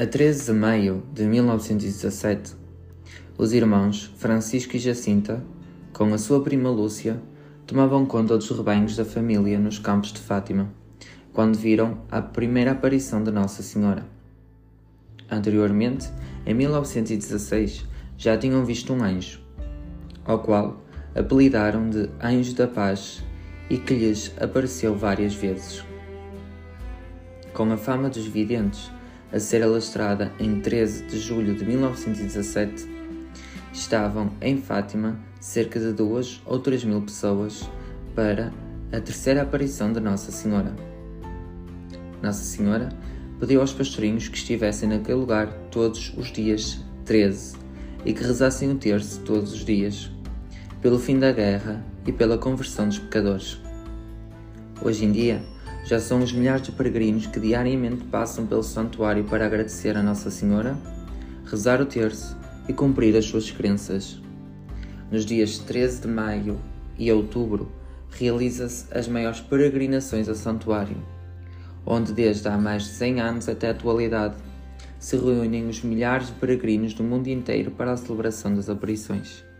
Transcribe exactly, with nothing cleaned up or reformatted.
A treze de maio de mil novecentos e dezassete, os irmãos Francisco e Jacinta, com a sua prima Lúcia, tomavam conta dos rebanhos da família nos campos de Fátima, quando viram a primeira aparição de Nossa Senhora. Anteriormente, em mil novecentos e dezasseis, já tinham visto um anjo, ao qual apelidaram de Anjo da Paz e que lhes apareceu várias vezes. Com a fama dos videntes a ser alastrada em treze de julho de mil novecentos e dezassete, estavam em Fátima cerca de duas ou três mil pessoas para a terceira aparição de Nossa Senhora. Nossa Senhora pediu aos pastorinhos que estivessem naquele lugar todos os dias treze e que rezassem o terço todos os dias, pelo fim da guerra e pela conversão dos pecadores. Hoje em dia, já são os milhares de peregrinos que diariamente passam pelo santuário para agradecer a Nossa Senhora, rezar o terço e cumprir as suas crenças. Nos dias treze de maio e outubro, realiza-se as maiores peregrinações ao santuário, onde desde há mais de cem anos até a atualidade se reúnem os milhares de peregrinos do mundo inteiro para a celebração das aparições.